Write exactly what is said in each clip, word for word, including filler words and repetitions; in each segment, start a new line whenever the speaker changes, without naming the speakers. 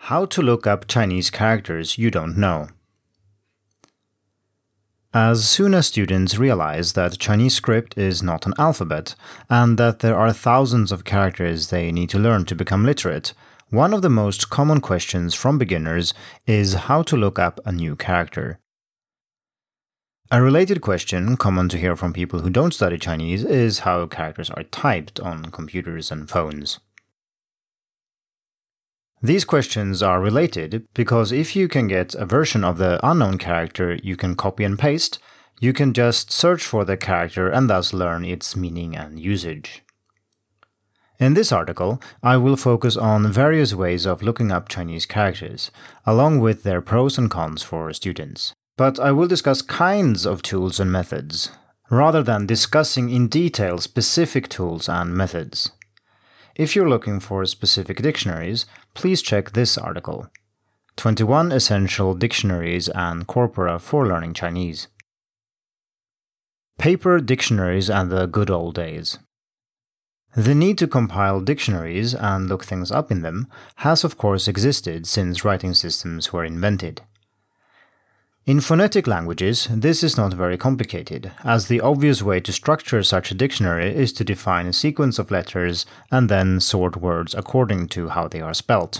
How to look up Chinese characters you don't know. As soon as students realize that Chinese script is not an alphabet, and that there are thousands of characters they need to learn to become literate, one of the most common questions from beginners is how to look up a new character. A related question, common to hear from people who don't study Chinese, is how characters are typed on computers and phones. These questions are related because if you can get a version of the unknown character you can copy and paste, you can just search for the character and thus learn its meaning and usage. In this article, I will focus on various ways of looking up Chinese characters, along with their pros and cons for students. But I will discuss kinds of tools and methods, rather than discussing in detail specific tools and methods. If you're looking for specific dictionaries, please check this article, twenty-one Essential Dictionaries and Corpora for Learning Chinese. Paper dictionaries and the good old days. The need to compile dictionaries and look things up in them has of course existed since writing systems were invented. In phonetic languages, this is not very complicated, as the obvious way to structure such a dictionary is to define a sequence of letters and then sort words according to how they are spelt.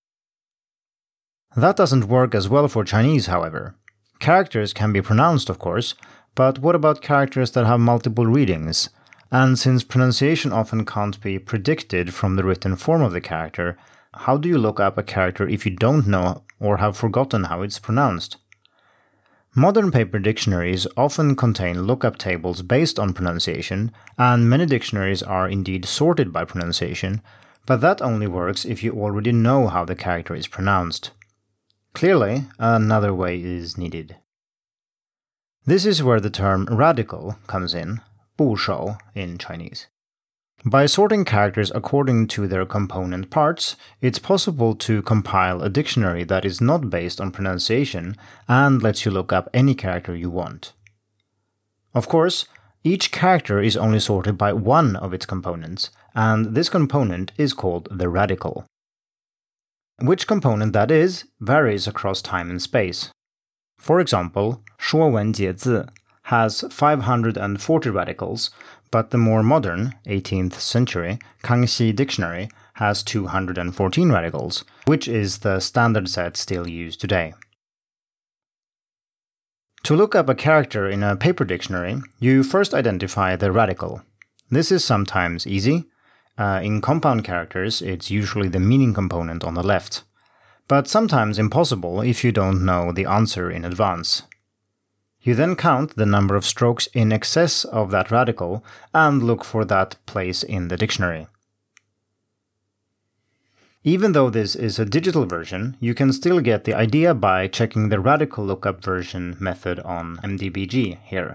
That doesn't work as well for Chinese, however. Characters can be pronounced, of course, but what about characters that have multiple readings? And since pronunciation often can't be predicted from the written form of the character, how do you look up a character if you don't know or have forgotten how it's pronounced? Modern paper dictionaries often contain lookup tables based on pronunciation, and many dictionaries are indeed sorted by pronunciation, but that only works if you already know how the character is pronounced. Clearly, another way is needed. This is where the term radical comes in, 部首 in Chinese. By sorting characters according to their component parts, it's possible to compile a dictionary that is not based on pronunciation and lets you look up any character you want. Of course, each character is only sorted by one of its components, and this component is called the radical. Which component that is varies across time and space. For example, 说文解字 has five hundred forty radicals, but the more modern, eighteenth century, Kangxi Dictionary has two hundred fourteen radicals, which is the standard set still used today. To look up a character in a paper dictionary, you first identify the radical. This is sometimes easy. Uh, in compound characters, it's usually the meaning component on the left, but sometimes impossible if you don't know the answer in advance. You then count the number of strokes in excess of that radical and look for that place in the dictionary. Even though this is a digital version, you can still get the idea by checking the radical lookup version method on M D B G here.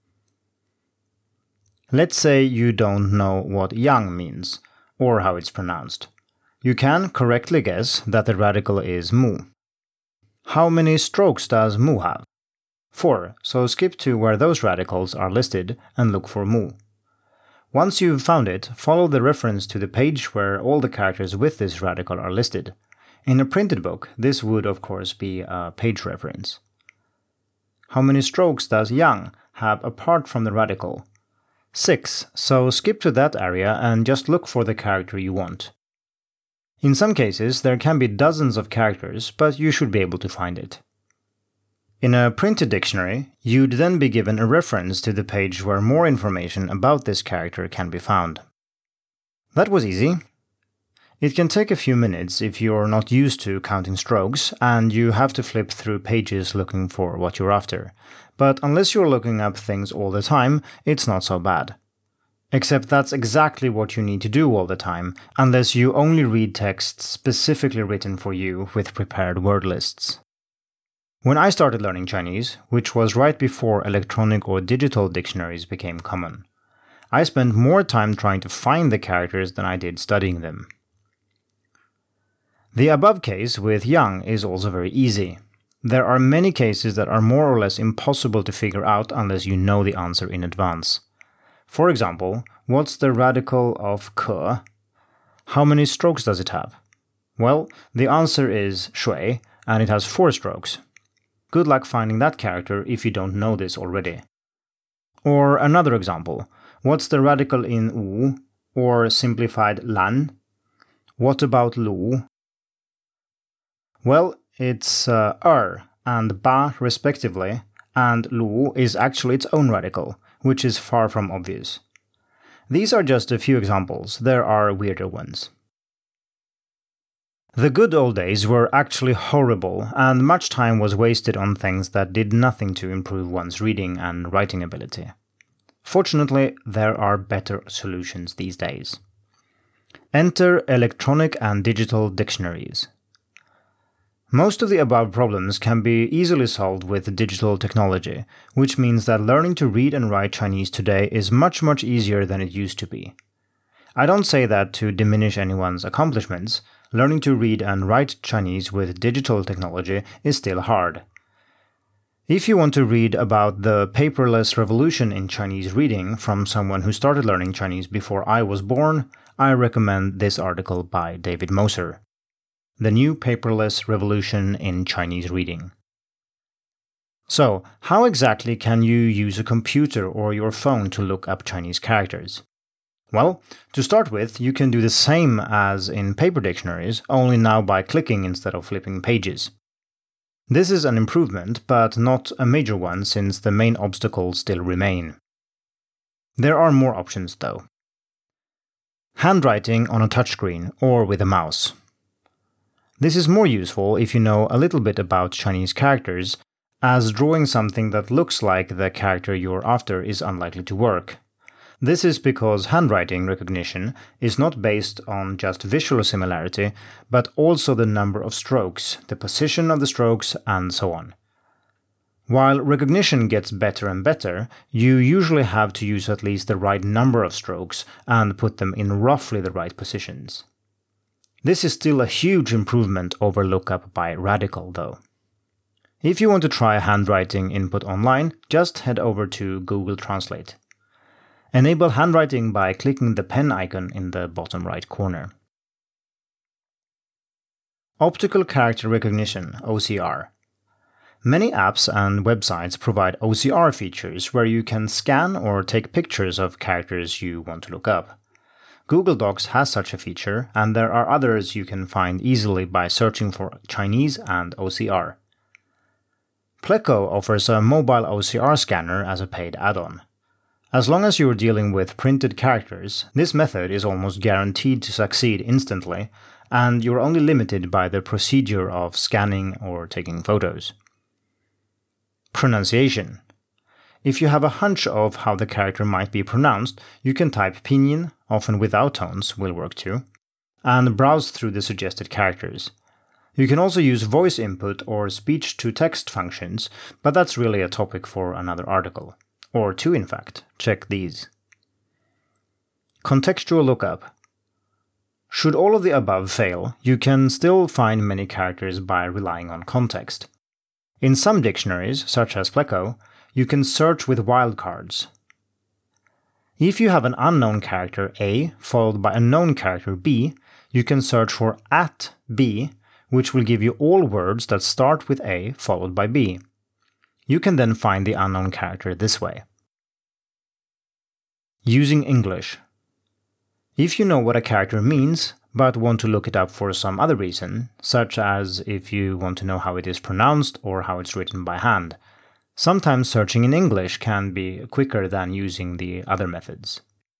Let's say you don't know what yang means, or how it's pronounced. You can correctly guess that the radical is mu. How many strokes does mu have? Four, so skip to where those radicals are listed and look for mu. Once you've found it, follow the reference to the page where all the characters with this radical are listed. In a printed book, this would of course be a page reference. How many strokes does yang have apart from the radical? Six, so skip to that area and just look for the character you want. In some cases, there can be dozens of characters, but you should be able to find it. In a printed dictionary, you'd then be given a reference to the page where more information about this character can be found. That was easy. It can take a few minutes if you're not used to counting strokes, and you have to flip through pages looking for what you're after. But unless you're looking up things all the time, it's not so bad. Except that's exactly what you need to do all the time, unless you only read texts specifically written for you with prepared word lists. When I started learning Chinese, which was right before electronic or digital dictionaries became common, I spent more time trying to find the characters than I did studying them. The above case with yang is also very easy. There are many cases that are more or less impossible to figure out unless you know the answer in advance. For example, what's the radical of ke? How many strokes does it have? Well, the answer is shui, and it has four strokes. Good luck finding that character if you don't know this already. Or another example, what's the radical in wu, or simplified lan? What about lu? Well, it's uh, er and ba respectively, and lu is actually its own radical, which is far from obvious. These are just a few examples, there are weirder ones. The good old days were actually horrible, and much time was wasted on things that did nothing to improve one's reading and writing ability. Fortunately, there are better solutions these days. Enter electronic and digital dictionaries. Most of the above problems can be easily solved with digital technology, which means that learning to read and write Chinese today is much, much easier than it used to be. I don't say that to diminish anyone's accomplishments. Learning to read and write Chinese with digital technology is still hard. If you want to read about the paperless revolution in Chinese reading from someone who started learning Chinese before I was born, I recommend this article by David Moser. The New Paperless Revolution in Chinese Reading. So, how exactly can you use a computer or your phone to look up Chinese characters? Well, to start with, you can do the same as in paper dictionaries, only now by clicking instead of flipping pages. This is an improvement, but not a major one since the main obstacles still remain. There are more options though. Handwriting on a touchscreen or with a mouse. This is more useful if you know a little bit about Chinese characters, as drawing something that looks like the character you're after is unlikely to work. This is because handwriting recognition is not based on just visual similarity, but also the number of strokes, the position of the strokes, and so on. While recognition gets better and better, you usually have to use at least the right number of strokes and put them in roughly the right positions. This is still a huge improvement over lookup by Radical, though. If you want to try handwriting input online, just head over to Google Translate. Enable handwriting by clicking the pen icon in the bottom right corner. Optical Character Recognition, O C R. Many apps and websites provide O C R features where you can scan or take pictures of characters you want to look up. Google Docs has such a feature, and there are others you can find easily by searching for Chinese and O C R. Pleco offers a mobile O C R scanner as a paid add-on. As long as you are dealing with printed characters, this method is almost guaranteed to succeed instantly, and you're only limited by the procedure of scanning or taking photos. Pronunciation. If you have a hunch of how the character might be pronounced, you can type pinyin, often without tones will work too, and browse through the suggested characters. You can also use voice input or speech-to-text functions, but that's really a topic for another article. Or two, in fact. Check these. Contextual lookup. Should all of the above fail, you can still find many characters by relying on context. In some dictionaries, such as Pleco, you can search with wildcards. If you have an unknown character A followed by a known character B, you can search for at B, which will give you all words that start with A followed by B. You can then find the unknown character this way. Using English. If you know what a character means, but want to look it up for some other reason, such as if you want to know how it is pronounced or how it's written by hand, sometimes searching in English can be quicker than using the other methods.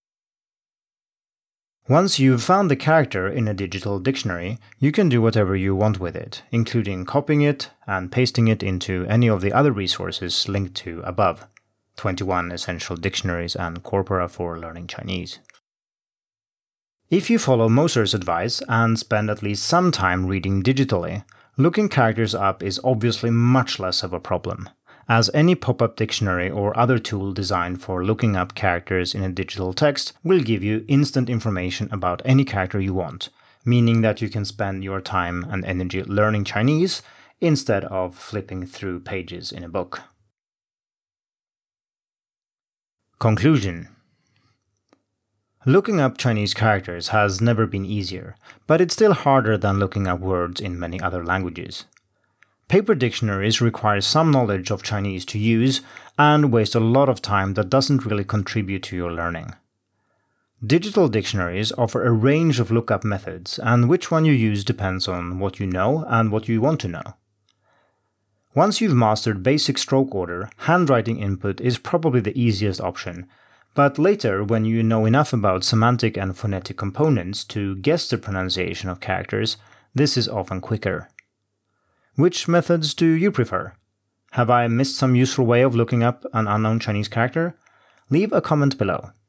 Once you've found the character in a digital dictionary, you can do whatever you want with it, including copying it and pasting it into any of the other resources linked to above, twenty-one Essential Dictionaries and Corpora for Learning Chinese. If you follow Moser's advice and spend at least some time reading digitally, looking characters up is obviously much less of a problem, as any pop-up dictionary or other tool designed for looking up characters in a digital text will give you instant information about any character you want, meaning that you can spend your time and energy learning Chinese instead of flipping through pages in a book. Conclusion. Looking up Chinese characters has never been easier, but it's still harder than looking up words in many other languages. Paper dictionaries require some knowledge of Chinese to use and waste a lot of time that doesn't really contribute to your learning. Digital dictionaries offer a range of lookup methods, and which one you use depends on what you know and what you want to know. Once you've mastered basic stroke order, handwriting input is probably the easiest option, but later, when you know enough about semantic and phonetic components to guess the pronunciation of characters, this is often quicker. Which methods do you prefer? Have I missed some useful way of looking up an unknown Chinese character? Leave a comment below.